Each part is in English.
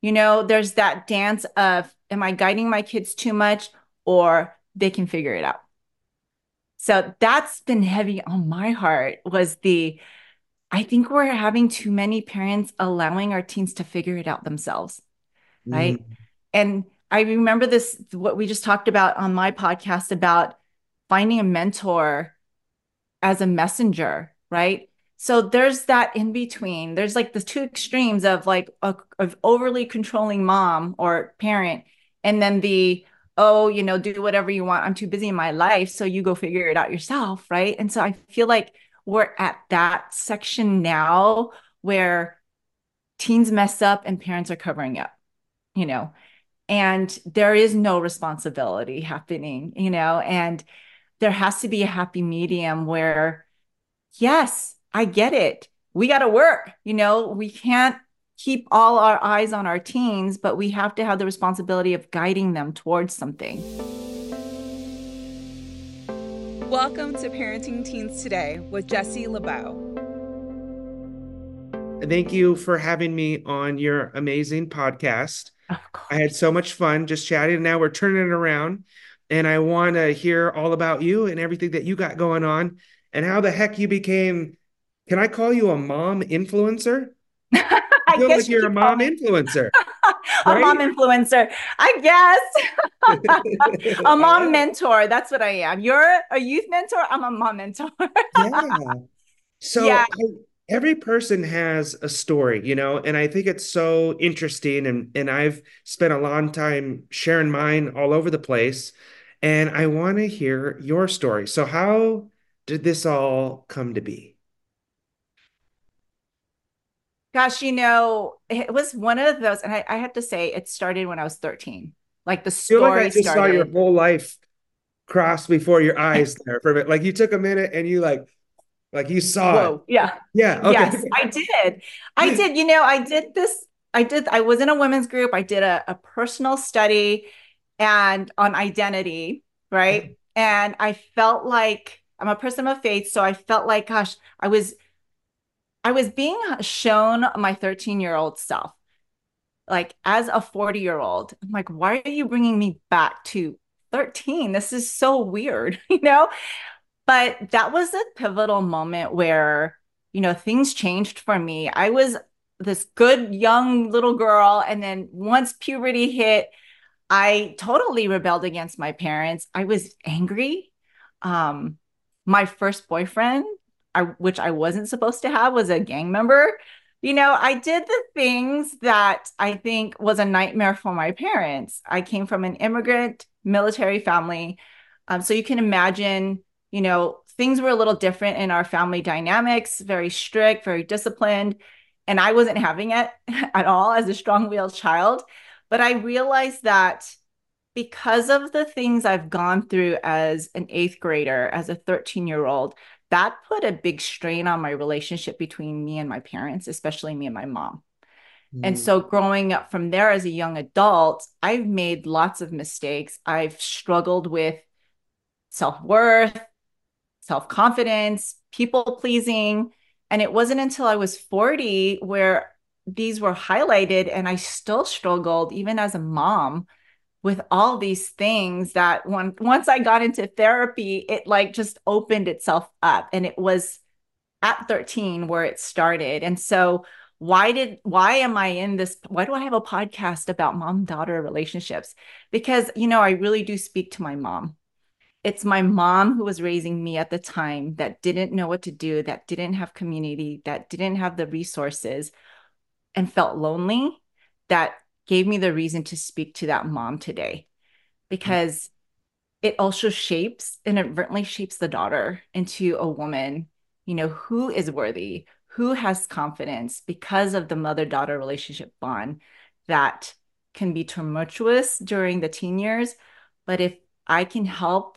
There's that dance of, am I guiding my kids too much, or they can figure it out? So that's been heavy on my heart, I think we're having too many parents allowing our teens to figure it out themselves, Mm, right? And I remember what we just talked about on my podcast about finding a mentor as a messenger, right? So there's that in between. There's like the two extremes of like of overly controlling mom or parent, and then oh, do whatever you want. I'm too busy in my life, so you go figure it out yourself, right? And so I feel like we're at that section now where teens mess up and parents are covering up, you know, and there is no responsibility happening, and there has to be a happy medium where, yes, I get it. We got to work. We can't keep all our eyes on our teens, but we have to have the responsibility of guiding them towards something. Welcome to Parenting Teens Today with Jessie LeBeau. Thank you for having me on your amazing podcast. Of I had course. so much fun just chatting. Now we're turning it around, and I want to hear all about you and everything that you got going on and how the heck you became. Can I call you a mom influencer? I I feel like guess you you're a could call mom me influencer, a mom right? influencer. I guess. A I mom love it. mentor. That's what I am. You're a youth mentor. I'm a mom mentor. Yeah. Yeah. Every person has a story, and I think it's so interesting. And I've spent a long time sharing mine all over the place. And I want to hear your story. So, how did this all come to be? Gosh, it was one of those, and I have to say, it started when I was 13. Like the I feel like I story just saw your started. whole life cross before your eyes there for a bit. Like you took a minute and like you saw it. Whoa. Yeah. Yeah. Okay. Yes, I did. I did. I did this. I was in a women's group. I did a personal study and on identity, right? And I felt like I'm a person of faith. So I felt like, gosh, I was being shown my 13-year-old self, like as a 40-year-old. I'm like, why are you bringing me back to 13? This is so weird, But that was a pivotal moment where, things changed for me. I was this good young little girl. And then once puberty hit, I totally rebelled against my parents. I was angry. Um, my first boyfriend, which I wasn't supposed to have, was a gang member. I did the things that I think was a nightmare for my parents. I came from an immigrant military family. So you can imagine, things were a little different in our family dynamics, very strict, very disciplined. And I wasn't having it at all as a strong willed child. But I realized that because of the things I've gone through as an eighth grader, as a 13-year-old, that put a big strain on my relationship between me and my parents, especially me and my mom. And Mm, so growing up from there as a young adult, I've made lots of mistakes. I've struggled with self-worth, self-confidence, people pleasing. And it wasn't until I was 40 where these were highlighted, and I still struggled even as a mom with all these things that once I got into therapy, it like just opened itself up. And it was at 13 where it started. And so why am I in this? Why do I have a podcast about mom-daughter relationships? Because, I really do speak to my mom. It's my mom who was raising me at the time that didn't know what to do, that didn't have community, that didn't have the resources and felt lonely, that gave me the reason to speak to that mom today, because it also inadvertently shapes the daughter into a woman, who is worthy, who has confidence because of the mother-daughter relationship bond that can be tumultuous during the teen years. But if I can help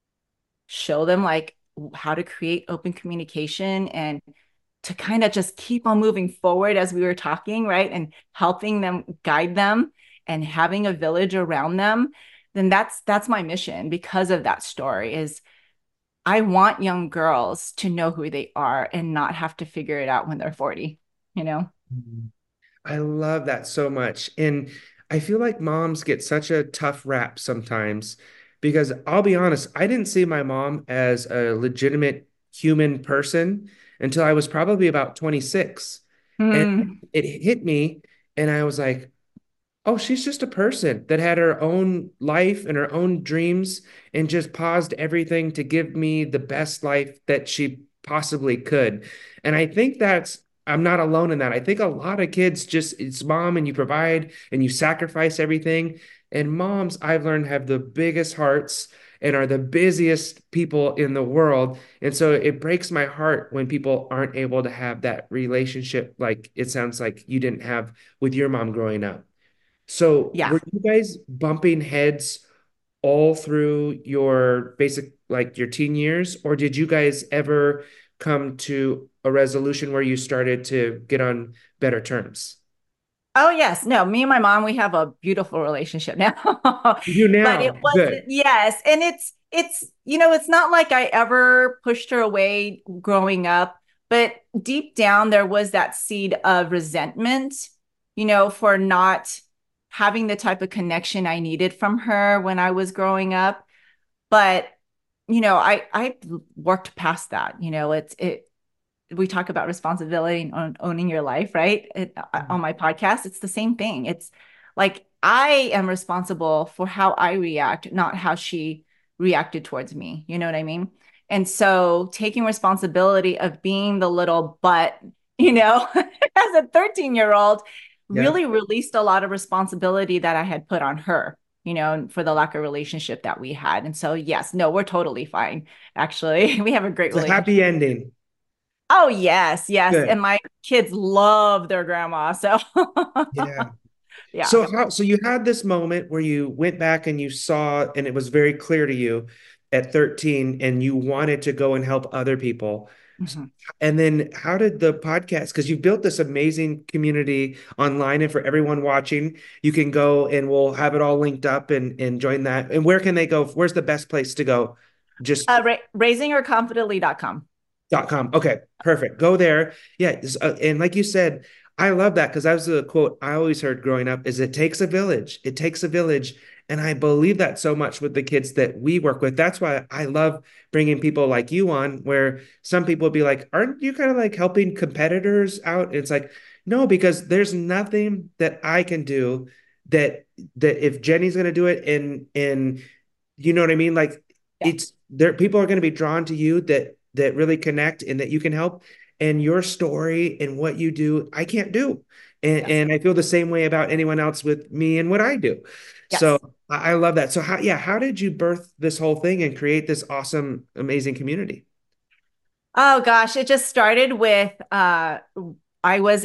show them like how to create open communication and to kind of just keep on moving forward as we were talking, right? And helping them, guide them, and having a village around them, then that's my mission because of that story is I want young girls to know who they are and not have to figure it out when they're 40, you know? mm. I love that so much. And I feel like moms get such a tough rap sometimes because I'll be honest, I didn't see my mom as a legitimate human person until I was probably about 26. And Hmm. it hit me, and I was like, oh, she's just a person that had her own life and her own dreams and just paused everything to give me the best life that she possibly could. And I think I'm not alone in that. I think a lot of kids just, it's mom and you provide and you sacrifice everything. And moms, I've learned, have the biggest hearts and are the busiest people in the world. And so it breaks my heart when people aren't able to have that relationship like it sounds like you didn't have with your mom growing up. So Yeah. were you guys bumping heads all through your basic, like your teen years, or did you guys ever come to a resolution where you started to get on better terms? Oh yes, no, me and my mom, we have a beautiful relationship now. You do But it now. wasn't, Good. yes, and it's not like I ever pushed her away growing up, but deep down there was that seed of resentment, for not having the type of connection I needed from her when I was growing up. But I worked past that. It we talk about responsibility and owning your life, right? On my podcast, it's the same thing. It's like I am responsible for how I react, not how she reacted towards me. You know what I mean? And so taking responsibility of being the little butt, as a 13-year-old, Yeah. really released a lot of responsibility that I had put on her, for the lack of relationship that we had. And so, yes, no, we're totally fine. Actually, we have a great It's a relationship. happy ending. Oh, yes, yes. Good. And my kids love their grandma. So, Yeah. yeah. So you had this moment where you went back and you saw, and it was very clear to you at 13, and you wanted to go and help other people. Mhm. And then how did the podcast, because you've built this amazing community online, and for everyone watching, you can go and we'll have it all linked up and join that. And where can they go? Where's the best place to go? Just Raisingherconfidently.com. .com. Okay, perfect. Go there. Yeah, and like you said, I love that because that was a quote I always heard growing up is it takes a village. It takes a village. And I believe that so much with the kids that we work with. That's why I love bringing people like you on, where some people would be like, aren't you kind of like helping competitors out? And it's like, no, because there's nothing that I can do that if Jenny's gonna do it and you know what I mean? Like Yeah. it's there, people are going to be drawn to you that really connect and that you can help. And your story and what you do, I can't do. Yes. And I feel the same way about anyone else with me and what I do. So Yes. I love that. So how did you birth this whole thing and create this awesome, amazing community? Oh gosh, it just started with I was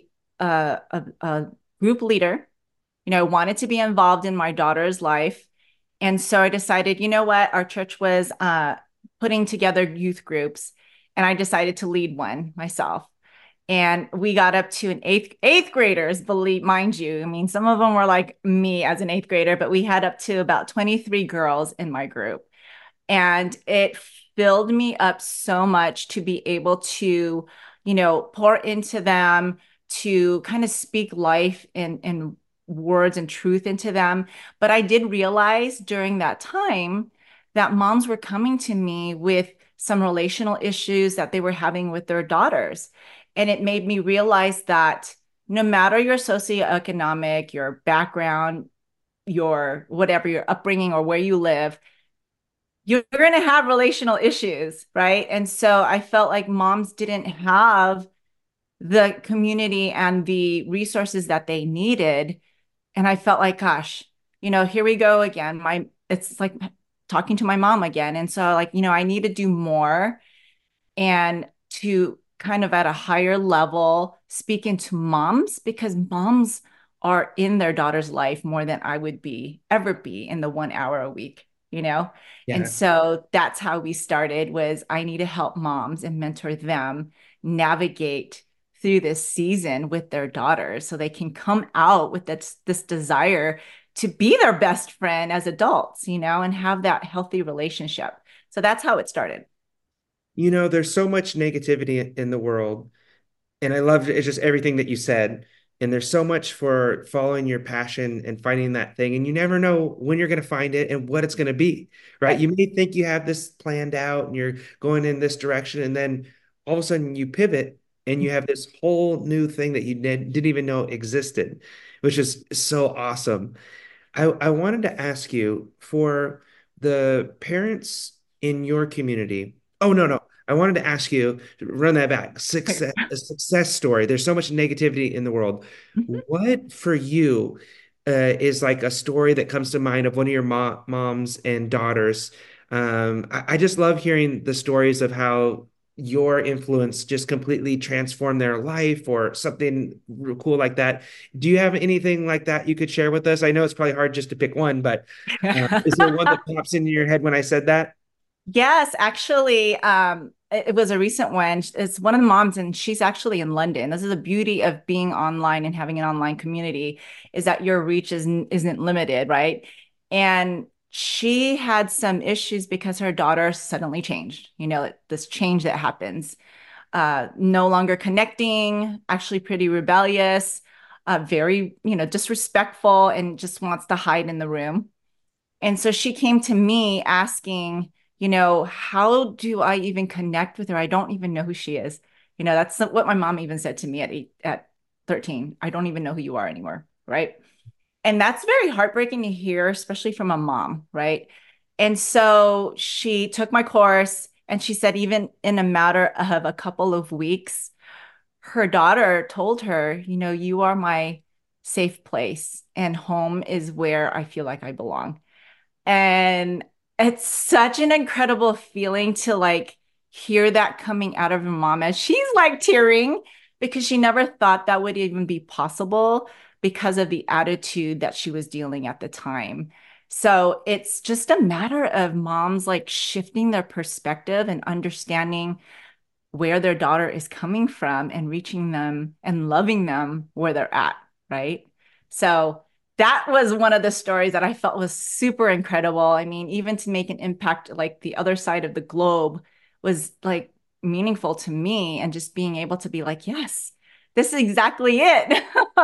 a group leader. Wanted to be involved in my daughter's life. And so I decided, you know what? Our church was putting together youth groups, and I decided to lead one myself. And we got up to an eighth graders, believe mind you. I mean, some of them were like me as an eighth grader, but we had up to about 23 girls in my group. And it filled me up so much to be able to, pour into them, to kind of speak life and words and truth into them. But I did realize during that time that moms were coming to me with some relational issues that they were having with their daughters. And it made me realize that no matter your socioeconomic, your background, your whatever, your upbringing, or where you live, you're going to have relational issues, right? And so I felt like moms didn't have the community and the resources that they needed. And I felt like, gosh, here we go again. It's like talking to my mom again. And so, like, I need to do more and to kind of at a higher level speak into moms because moms are in their daughter's life more than I would ever be in the 1 hour a week. And Yeah. so that's how we started was I need to help moms and mentor them navigate through this season with their daughters so they can come out with this desire to be their best friend as adults, and have that healthy relationship. So that's how it started. There's so much negativity in the world. And I love it's just everything that you said. And there's so much for following your passion and finding that thing. And you never know when you're going to find it and what it's going to be, right? Right. You may think you have this planned out and you're going in this direction. And then all of a sudden you pivot and you have this whole new thing that you didn't even know existed, which is so awesome. I wanted to ask you for the parents in your community. Oh, no, no. I wanted to ask you, run that back. A success story. There's so much negativity in the world. What for you is like a story that comes to mind of one of your moms and daughters? I just love hearing the stories of how your influence just completely transformed their life or something cool like that. Do you have anything like that you could share with us? I know it's probably hard just to pick one, but is there one that pops into your head when I said that? Yes, actually, it was a recent one. It's one of the moms, and she's actually in London. This is the beauty of being online and having an online community, is that your reach isn't limited, right? And she had some issues because her daughter suddenly changed. This change that happens, no longer connecting, actually pretty rebellious, very, disrespectful, and just wants to hide in the room. And so she came to me asking, how do I even connect with her? I don't even know who she is. That's what my mom even said to me at 13. I don't even know who you are anymore. Right. And that's very heartbreaking to hear, especially from a mom. Right. And so she took my course and she said, even in a matter of a couple of weeks, her daughter told her, you are my safe place and home is where I feel like I belong. And it's such an incredible feeling to like hear that coming out of her mom as she's like tearing because she never thought that would even be possible because of the attitude that she was dealing at the time. So it's just a matter of moms like shifting their perspective and understanding where their daughter is coming from and reaching them and loving them where they're at, right? So that was one of the stories that I felt was super incredible. I mean, even to make an impact like the other side of the globe was like meaningful to me, and just being able to be like, yes, this is exactly it.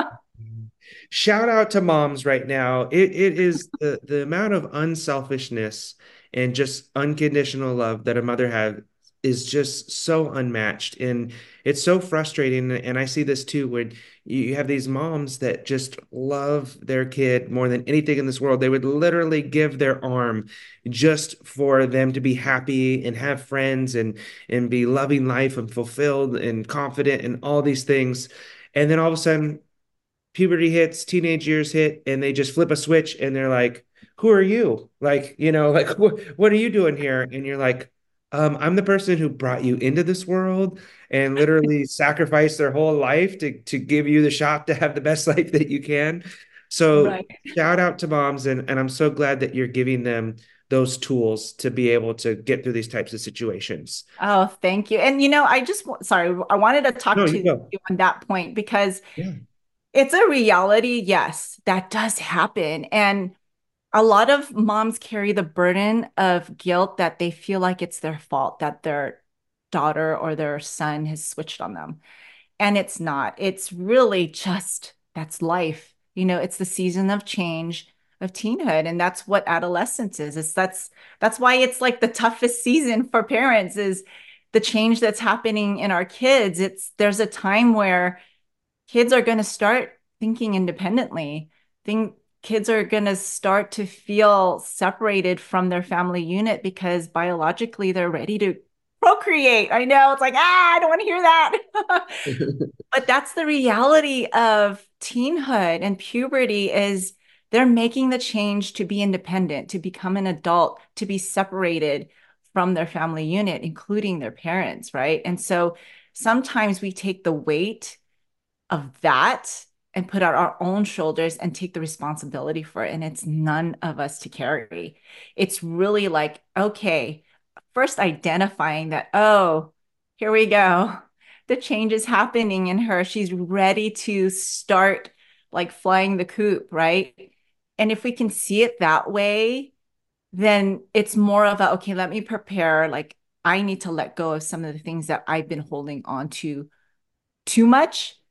Shout out to moms right now. It is the amount of unselfishness and just unconditional love that a mother has is just so unmatched. And it's so frustrating. And I see this too, when you have these moms that just love their kid more than anything in this world. They would literally give their arm just for them to be happy and have friends and be loving life and fulfilled and confident and all these things. And then all of a sudden puberty hits, teenage years hit, and they just flip a switch and they're like, who are you? Like, like, what are you doing here? And you're like, I'm the person who brought you into this world and literally sacrificed their whole life to give you the shot to have the best life that you can. So Right. shout out to moms, and I'm so glad that you're giving them those tools to be able to get through these types of situations. Oh, thank you. And sorry, I wanted to talk No, to you go. you on that point because Yeah. it's a reality. Yes, that does happen. And a lot of moms carry the burden of guilt that they feel like it's their fault that their daughter or their son has switched on them. And it's not. It's really just that's life. It's the season of change of teenhood. And that's what adolescence is. That's why it's like the toughest season for parents is the change that's happening in our kids. There's a time where kids are going to start thinking independently. Think kids are going to start to feel separated from their family unit because biologically they're ready to procreate. I know it's like, I don't want to hear that. But that's the reality of teenhood and puberty is they're making the change to be independent, to become an adult, to be separated from their family unit, including their parents, right? And so sometimes we take the weight of that and put out our own shoulders and take the responsibility for it. And it's none of us to carry. It's really like, okay, first identifying that, oh, here we go. The change is happening in her. She's ready to start like flying the coop, right? And if we can see it that way, then it's more of a, okay, let me prepare. Like, I need to let go of some of the things that I've been holding on to too much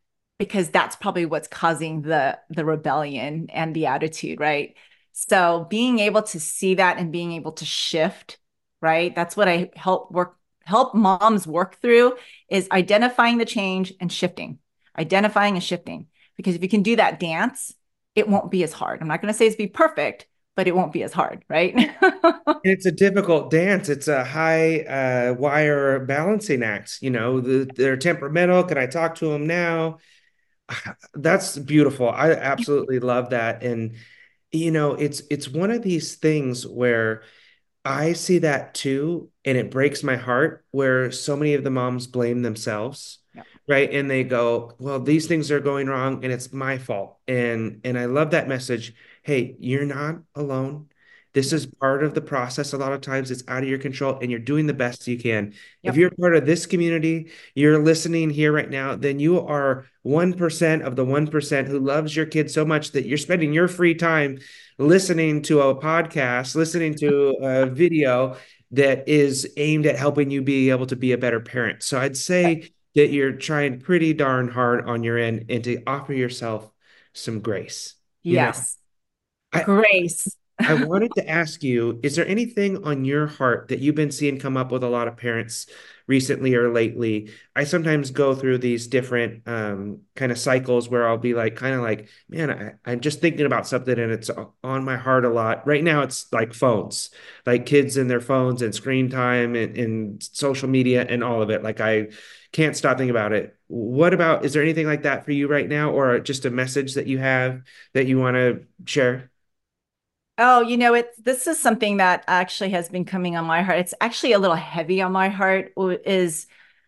because that's probably what's causing the rebellion and the attitude, right? So being able to see that and being able to shift, right? That's what I help moms work through is identifying the change and shifting, identifying and shifting. Because if you can do that dance, it won't be as hard. I'm not going to say it's be perfect, but it won't be as hard, right? It's a difficult dance. It's a high wire balancing act. They're temperamental. Can I talk to them now? That's beautiful. I absolutely love that. And it's one of these things where I see that too, and it breaks my heart where so many of the moms blame themselves, Yeah. right? And they go, "Well, these things are going wrong and it's my fault." And I love that message. Hey, you're not alone. This Yep. is part of the process. A lot of times it's out of your control and you're doing the best you can. If Yep. you're part of this community, you're listening here right now, then you are 1% of the 1% who loves your kid so much that you're spending your free time listening to a podcast, listening to a video that is aimed at helping you be able to be a better parent. So I'd say that you're trying pretty darn hard on your end and to offer yourself some grace. You know, Yes. I Grace. I wanted to ask you, is there anything on your heart that you've been seeing come up with a lot of parents recently or lately? I sometimes go through these different kind of cycles where I'll be like, kind of like, man, I'm just thinking about something and it's on my heart a lot. Right now, it's like phones, like kids and their phones and screen time and social media and all of it. Like I can't stop thinking about it. What about, is there anything like that for you right now, or just a message that you have that you want to share? Oh, this is something that actually has been coming on my heart. It's actually a little heavy on my heart is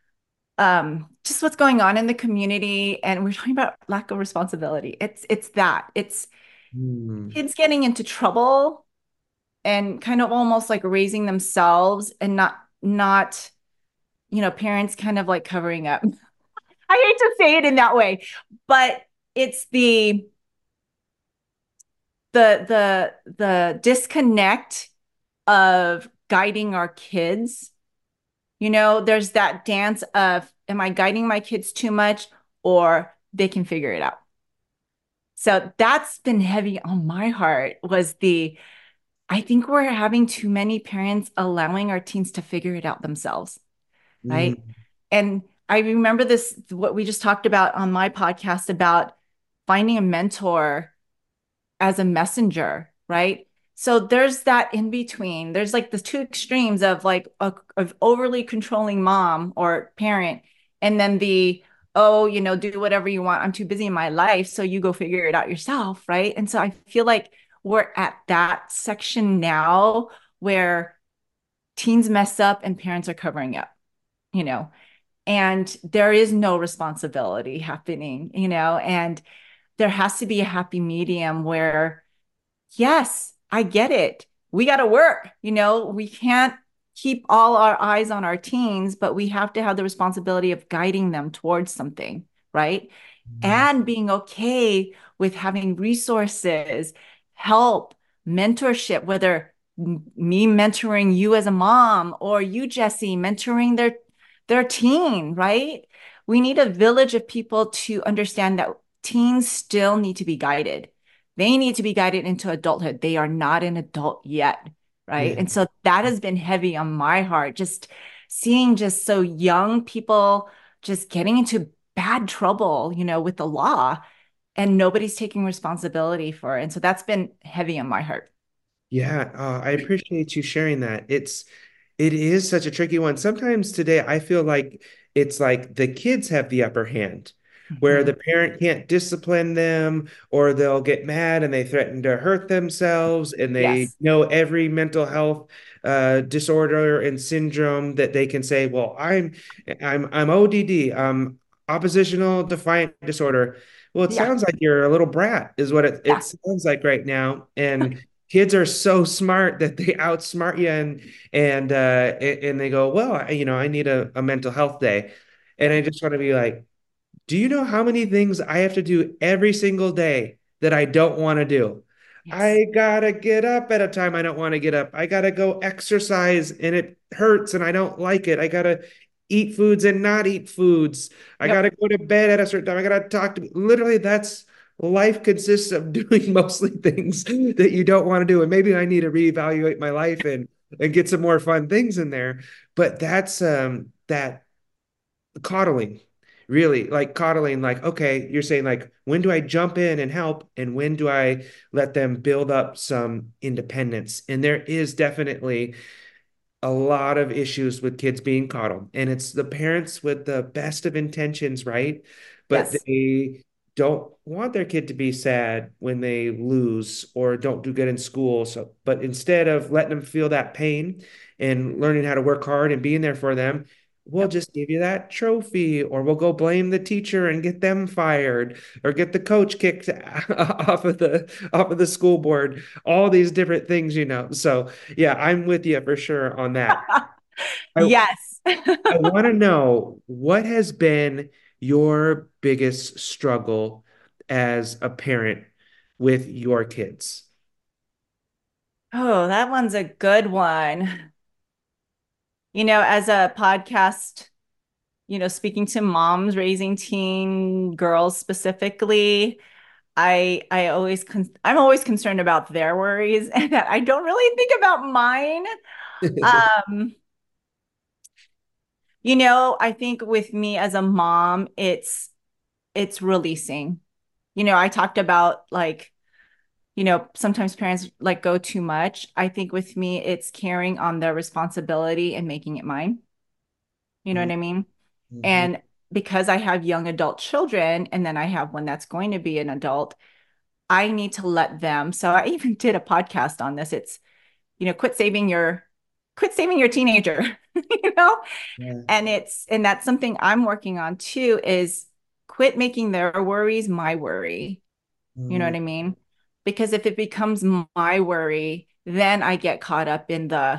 just what's going on in the community. And we're talking about lack of responsibility. It's that. It's Hmm. kids getting into trouble and kind of almost like raising themselves and not, parents kind of like covering up. I hate to say it in that way, but it's the disconnect of guiding our kids. There's that dance of, am I guiding my kids too much or they can figure it out? So that's been heavy on my heart I think we're having too many parents allowing our teens to figure it out themselves, right? Mm. And I remember what we just talked about on my podcast about finding a mentor as a messenger, right? So there's that in between. There's like the two extremes of like of overly controlling mom or parent, and then oh, do whatever you want. I'm too busy in my life, so you go figure it out yourself, right? And so I feel like we're at that section now where teens mess up and parents are covering up, you know, and there is no responsibility happening, and there has to be a happy medium where yes, I get it. We got to work. We can't keep all our eyes on our teens, but we have to have the responsibility of guiding them towards something, right? And being okay with having resources, help, mentorship, whether me mentoring you as a mom or you, Jesse, mentoring their teen, right? We need a village of people to understand that teens still need to be guided. They need to be guided into adulthood. They are not an adult yet, right? Yeah. And so that has been heavy on my heart, just seeing just so young people just getting into bad trouble, with the law and nobody's taking responsibility for it. And so that's been heavy on my heart. Yeah, I appreciate you sharing that. It is such a tricky one. Sometimes today I feel like it's like the kids have the upper hand, where Mhm. the parent can't discipline them, or they'll get mad and they threaten to hurt themselves, and they Yes. know every mental health disorder and syndrome that they can say, "Well, I'm ODD, oppositional defiant disorder." Well, it Yeah. sounds like you're a little brat, is what it Yeah. sounds like right now, and kids are so smart that they outsmart you and they go, well, I need a mental health day. And Yep. I just want to be like, do you know how many things I have to do every single day that I don't want to do? Yes. I gotta get up at a time I don't want to get up. I gotta go exercise and it hurts and I don't like it. I gotta eat foods and not eat foods. I got Yep. to go to bed at a certain time. I got to talk to literally that's life consists of doing mostly things that you don't want to do. And maybe I need to reevaluate my life and get some more fun things in there. But that's that coddling, really like coddling, like, okay, you're saying like, when do I jump in and help? And when do I let them build up some independence? And there is definitely a lot of issues with kids being coddled, and it's the parents with the best of intentions, right? But Yes. they don't want their kid to be sad when they lose or don't do good in school. So, but instead of letting them feel that pain and learning how to work hard and being there for them, we'll Yep. just give you that trophy, or we'll go blame the teacher and get them fired, or get the coach kicked off of the school board. All these different things, you know. So yeah, I'm with you for sure on that. I Yes. I want to know what has been your biggest struggle as a parent with your kids. Oh, that one's a good one. As a podcast, speaking to moms raising teen girls specifically, I'm always concerned about their worries and I don't really think about mine. Um, I think with me as a mom, it's releasing. I talked about like, sometimes parents like go too much. I think with me, it's carrying on their responsibility and making it mine. You know what I mean? Mhm. And because I have young adult children and then I have one that's going to be an adult, I need to let them. So I even did a podcast on this. It's, quit saving your teenager, you know? Yeah. And that's something I'm working on too is quit making their worries my worry. You know Mm, what I mean? Because if it becomes my worry, then I get caught up in the,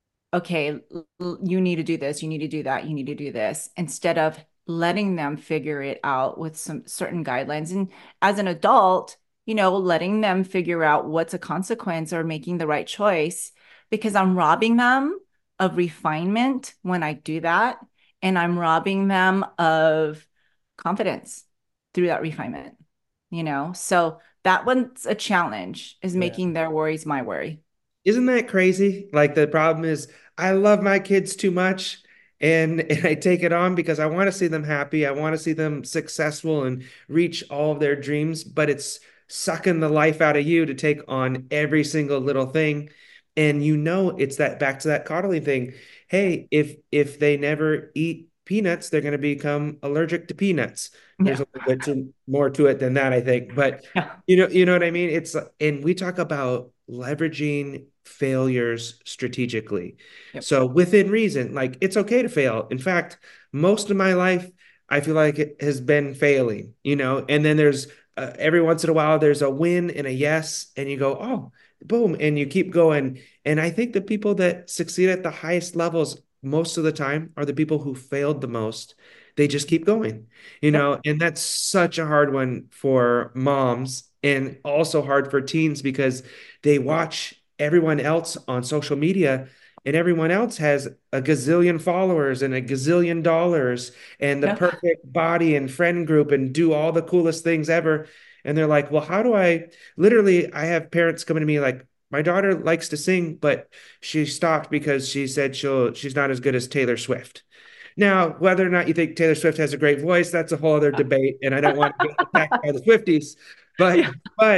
okay, you need to do this, you need to do that, you need to do this, instead of letting them figure it out with some certain guidelines. And as an adult, letting them figure out what's a consequence or making the right choice, because I'm robbing them of refinement when I do that. And I'm robbing them of confidence through that refinement. So that one's a challenge is yeah. making their worries my worry. Isn't that crazy? Like the problem is I love my kids too much, and I take it on because I want to see them happy. I want to see them successful and reach all of their dreams, but it's sucking the life out of you to take on every single little thing. And it's that back to that coddling thing. Hey, if they never eat peanuts, they're going to become allergic to peanuts. There's Yeah. a little bit more to it than that, I think. But Yeah. you know what I mean? And we talk about leveraging failures strategically. Yep. So within reason, like it's okay to fail. In fact, most of my life, I feel like it has been failing, and then there's every once in a while, there's a win and a yes, and you go, oh, boom, and you keep going. And I think the people that succeed at the highest levels most of the time are the people who failed the most. They just keep going, Yep. and that's such a hard one for moms and also hard for teens because they watch everyone else on social media and everyone else has a gazillion followers and a gazillion dollars and the Yep. perfect body and friend group and do all the coolest things ever. And they're like, well, how do I literally? I have parents coming to me like, my daughter likes to sing, but she stopped because she said she's not as good as Taylor Swift. Now, whether or not you think Taylor Swift has a great voice, that's a whole other debate, and I don't want to get attacked by the Swifties. Yeah. But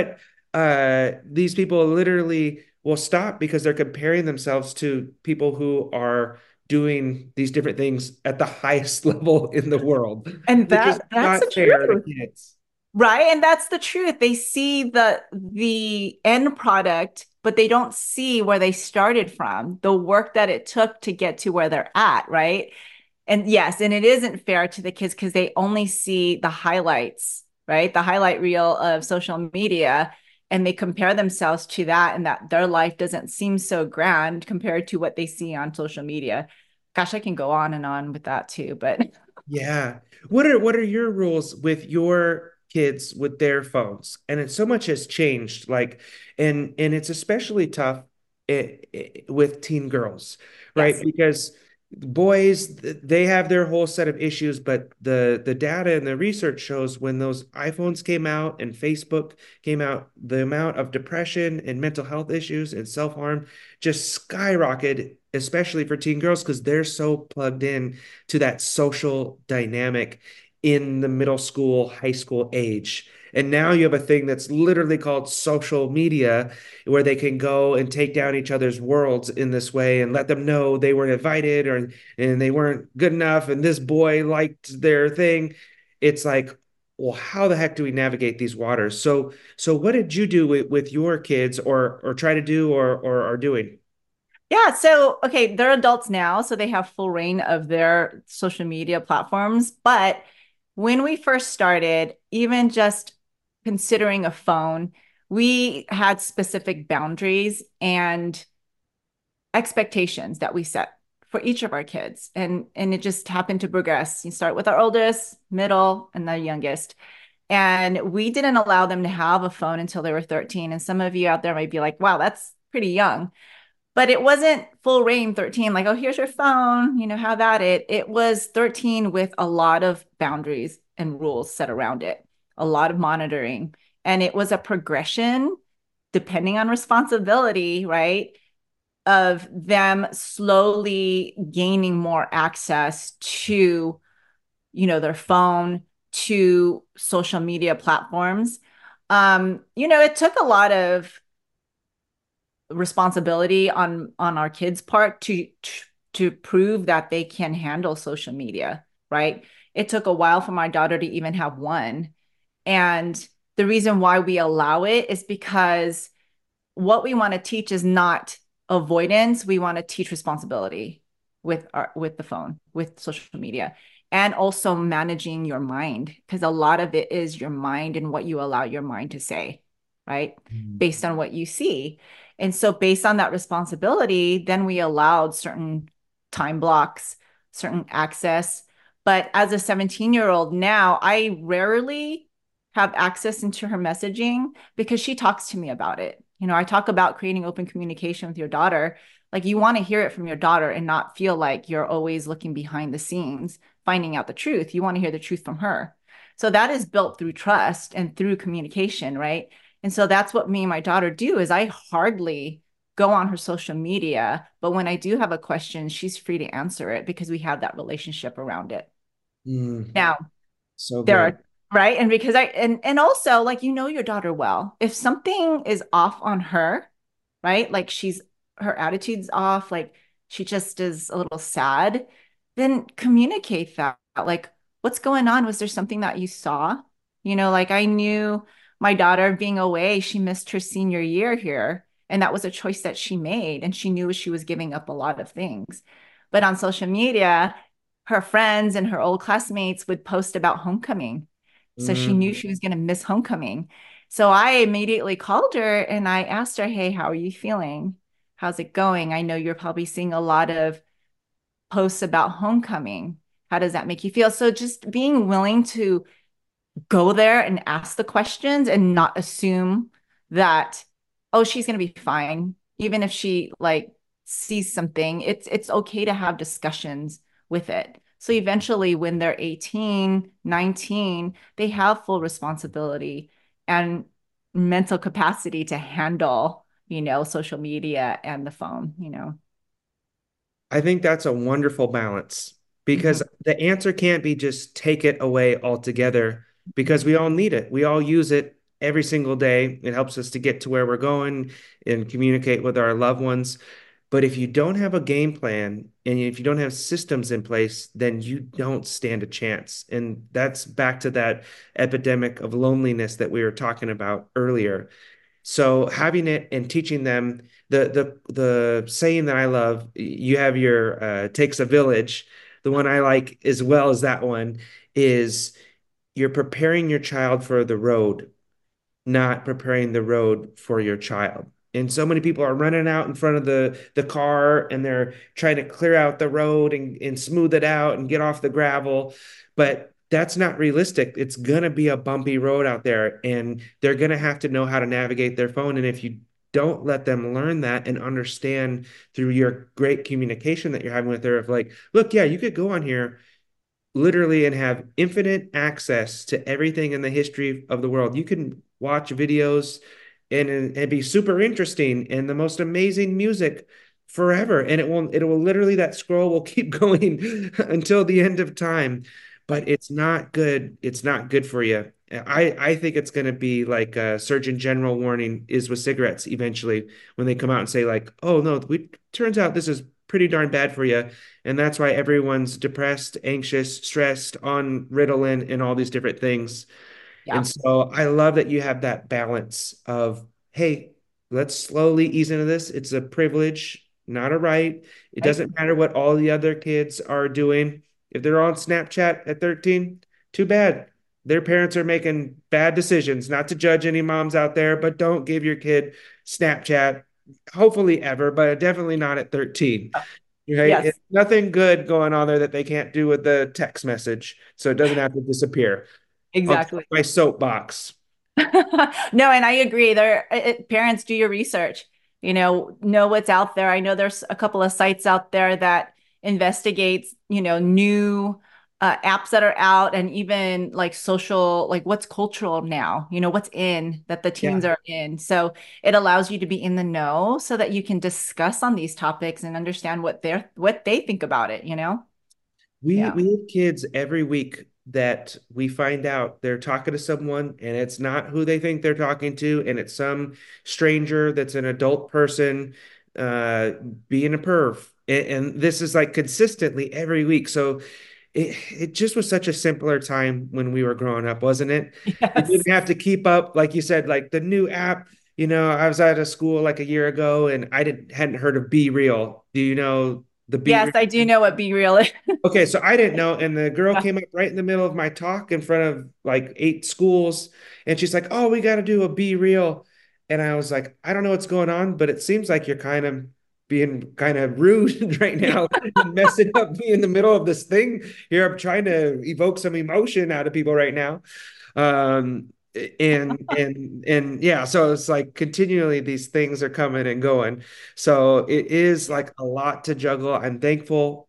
these people literally will stop because they're comparing themselves to people who are doing these different things at the highest level in the world, And which is that's not the fair to truth. kids. Right. And that's the truth. They see the end product, but they don't see where they started from, the work that it took to get to where they're at, right? And yes, and it isn't fair to the kids because they only see the highlights, right? The highlight reel of social media, and they compare themselves to that, and that their life doesn't seem so grand compared to what they see on social media. Gosh, I can go on and on with that too, but Yeah. What are your rules with your kids with their phones? And so much has changed. Like, and it's especially tough with teen girls, right? yes. Because boys, they have their whole set of issues, but the data and the research shows when those iPhones came out and Facebook came out, the amount of depression and mental health issues and self-harm just skyrocketed, especially for teen girls because they're so plugged in to that social dynamic in the middle school, high school age. And now you have a thing that's literally called social media where they can go and take down each other's worlds in this way and let them know they weren't invited or and they weren't good enough and this boy liked their thing. It's like, well, how the heck do we navigate these waters? So what did you do with your kids or try to do or are doing? Yeah, so okay, they're adults now, so they have full reign of their social media platforms. But when we first started, even just considering a phone, we had specific boundaries and expectations that we set for each of our kids. And it just happened to progress. You start with our oldest, middle, and the youngest. And we didn't allow them to have a phone until they were 13. And some of you out there might be like, wow, that's pretty young. But it wasn't full reign 13, like, oh, here's your phone, have at it. It was 13 with a lot of boundaries and rules set around it, a lot of monitoring. And it was a progression depending on responsibility, right? Of them slowly gaining more access to, their phone, to social media platforms. It took a lot of responsibility on our kids' part to prove that they can handle social media, right? It took a while for my daughter to even have one. And the reason why we allow it is because what we want to teach is not avoidance. We want to teach responsibility with the phone, with social media, and also managing your mind, because a lot of it is your mind and what you allow your mind to say, right? Mm. Based on what you see. And so based on that responsibility, then we allowed certain time blocks, certain access. But as a 17-year-old now, I rarely have access into her messaging because she talks to me about it. I talk about creating open communication with your daughter. Like, you want to hear it from your daughter and not feel like you're always looking behind the scenes, finding out the truth. You want to hear the truth from her. So that is built through trust and through communication, right? And so that's what me and my daughter do is I hardly go on her social media, but when I do have a question, she's free to answer it because we have that relationship around it. Mm, Now, so there good. are, right? And because and also, like, your daughter well. If something is off on her, right? Like, her attitude's off, like she just is a little sad, then communicate that. Like, what's going on? Was there something that you saw? Like, I knew my daughter being away, she missed her senior year here. And that was a choice that she made. And she knew she was giving up a lot of things. But on social media, her friends and her old classmates would post about homecoming. So she knew Mm. she was going to miss homecoming. So I immediately called her and I asked her, hey, how are you feeling? How's it going? I know you're probably seeing a lot of posts about homecoming. How does that make you feel? So just being willing to go there and ask the questions and not assume that, oh, she's going to be fine. Even if she like sees something, it's okay to have discussions with it. So eventually when they're 18, 19, they have full responsibility and mental capacity to handle, social media and the phone. I think that's a wonderful balance Mhm. because the answer can't be just take it away altogether because we all need it. We all use it every single day. It helps us to get to where we're going and communicate with our loved ones. But if you don't have a game plan and if you don't have systems in place, then you don't stand a chance. And that's back to that epidemic of loneliness that we were talking about earlier. So having it and teaching them the saying that I love, you have your takes a village. The one I like as well as that one is you're preparing your child for the road, not preparing the road for your child. And so many people are running out in front of the car and they're trying to clear out the road and smooth it out and get off the gravel. But that's not realistic. It's going to be a bumpy road out there and they're going to have to know how to navigate their phone. And if you don't let them learn that and understand through your great communication that you're having with her of like, look, yeah, you could go on here literally and have infinite access to everything in the history of the world. You can watch videos and be super interesting and the most amazing music forever. And it will literally, that scroll will keep going until the end of time. But Right. it's not good. It's not good for you. I think it's going to be like a Surgeon General warning is with cigarettes eventually when they come out and say like, oh no, we turns out this is pretty darn bad for you. And that's why everyone's depressed, anxious, stressed on Ritalin and all these different things. Yeah. And so I love that you have that balance of, hey, let's slowly ease into this. It's a privilege, not a right. It Right. doesn't matter what all the other kids are doing. If they're on Snapchat at 13, too bad. Their parents are making bad decisions. Not to judge any moms out there, but don't give your kid Snapchat, hopefully ever, but definitely not at 13. Right? Yes, It's nothing good going on there that they can't do with the text message. So it doesn't have to disappear. I'll get exactly. my soapbox. No, and I agree. Parents, do your research. Know what's out there. I know there's a couple of sites out there that investigates, new apps that are out, and even like social, like what's cultural now, what's in that the Yeah. teens are in. So it allows you to be in the know so that you can discuss on these topics and understand what they think about it. We Yeah. we have kids every week that we find out they're talking to someone and it's not who they think they're talking to, and it's some stranger that's an adult person uh being a perv. And this is like consistently every week. So it just was such a simpler time when we were growing up, wasn't it? We Yes. didn't have to keep up, like you said, like the new app. I was at a school like a year ago and I didn't hadn't heard of Be Real. Do you know the Be Yes, Real? I do know what Be Real is. Okay, so I didn't know, and the girl came up right in the middle of my talk in front of like 8 schools, and she's like, "Oh, we got to do a Be Real," and I was like, "I don't know what's going on, but it seems like you're kind of being kind of rude right Yeah. now and messing up me in the middle of this thing here. I'm trying to evoke some emotion out of people right now." Um, and yeah, so it's like continually these things are coming and going. So it is Yeah. like a lot to juggle. I'm thankful.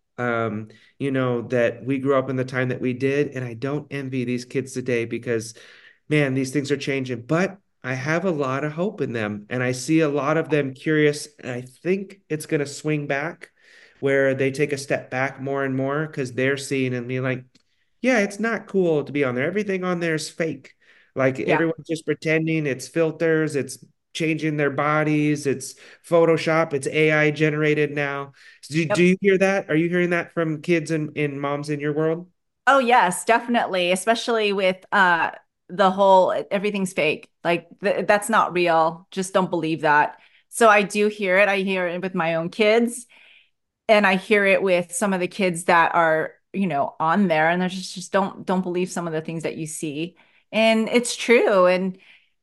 That we grew up in the time that we did. And I don't envy these kids today because, man, these things are changing. But I have a lot of hope in them. And I see a lot of them curious. And I think it's going to swing back where they take a step back more and more because they're seeing and being like, yeah, it's not cool to be on there. Everything on there is fake. Like Yeah. everyone's just pretending, it's filters, it's changing their bodies, it's Photoshop, it's AI generated now. Do Yep. you hear that? Are you hearing that from kids and moms in your world? Oh, yes, definitely. Especially with the whole everything's fake. Like that's not real. Just don't believe that. So I do hear it. I hear it with my own kids, and I hear it with some of the kids that are, on there, and they're just don't believe some of the things that you see. And it's true. And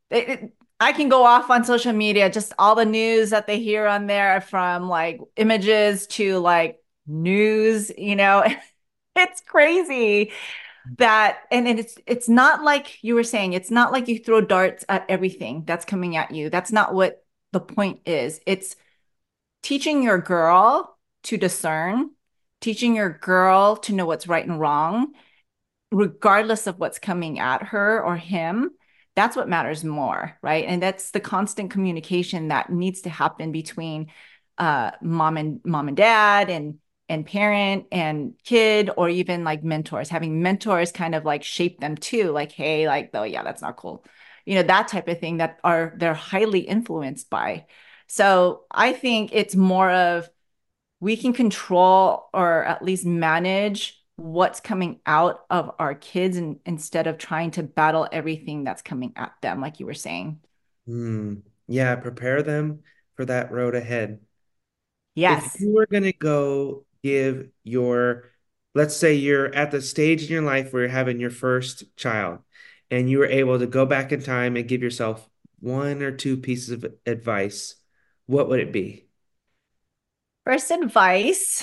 I can go off on social media, just all the news that they hear on there, from like images to like news. It's crazy that, and it's not like you were saying, it's not like you throw darts at everything that's coming at you. That's not what the point is. It's teaching your girl to discern, teaching your girl to know what's right and wrong, regardless of what's coming at her or him. That's what matters more, right? And that's the constant communication that needs to happen between mom and dad, and parent and kid, or even like mentors. Having mentors kind of like shape them too, like, hey, like, oh yeah, that's not cool, that type of thing, that they're highly influenced by. So I think it's more of, we can control or at least manage what's coming out of our kids, and instead of trying to battle everything that's coming at them, like you were saying. Hmm. Yeah, prepare them for that road ahead. If Yes. you were going to go give let's say you're at the stage in your life where you're having your first child, and you were able to go back in time and give yourself one or two pieces of advice, what would it be? First advice,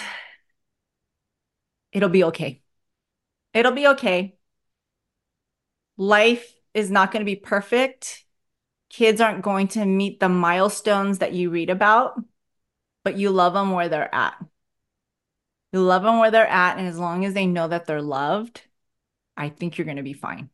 it'll be okay. It'll be okay. Life is not going to be perfect. kids aren't going to meet the milestones that you read about, but you love them where they're at. You love them where they're at. And as long as they know that they're loved, I think you're going to be fine.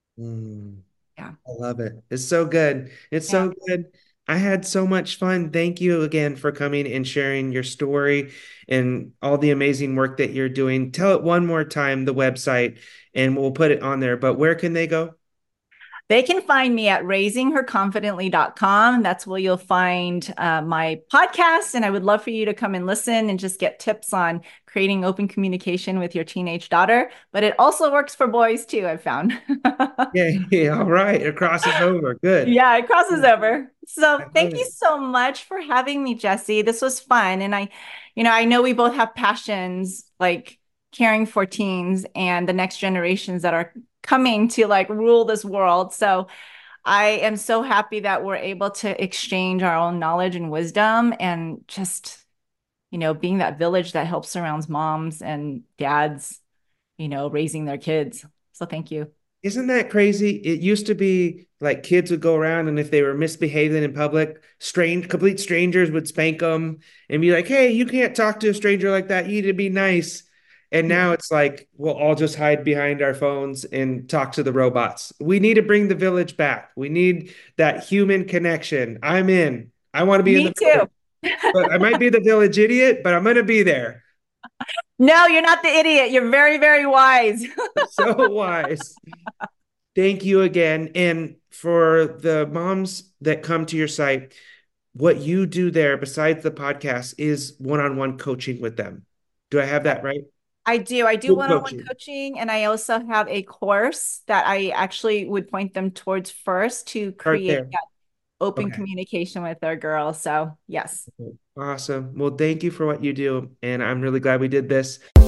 Mm, Yeah. I love it. It's so good. It's Yeah. so good. I had so much fun. Thank you again for coming and sharing your story and all the amazing work that you're doing. Tell it one more time, the website, and we'll put it on there. But where can they go? They can find me at raisingherconfidently.com. That's where you'll find my podcast. And I would love for you to come and listen and just get tips on creating open communication with your teenage daughter. But it also works for boys too, I've found. Yeah, yeah, all right. It crosses over. Good. Yeah, it crosses over. I So love thank you it. so much for having me, Jesse. This was fun. And I know we both have passions like caring for teens and the next generations that are coming to like rule this world. So I am so happy that we're able to exchange our own knowledge and wisdom and just, being that village that helps surrounds moms and dads, raising their kids. So thank you. Isn't that crazy? It used to be like kids would go around and if they were misbehaving in public, complete strangers would spank them and be like, "Hey, you can't talk to a stranger like that. You need to be nice." And Yeah. now it's like we'll all just hide behind our phones and talk to the robots. We need to bring the village back. We need that human connection. I'm in. I want to be in Me the too. village. But I might be the village idiot, but I'm going to be there. No, you're not the idiot. You're very, very wise. So wise. Thank you again. And for the moms that come to your site, what you do there, besides the podcast, is one-on-one coaching with them. Do I have that right? I do. I do Group one-on-one coaching. coaching, and I also have a course that I actually would point them towards first to Start create there. that open Okay. communication with their girls. So, yes. Awesome. Well, thank you for what you do. And I'm really glad we did this.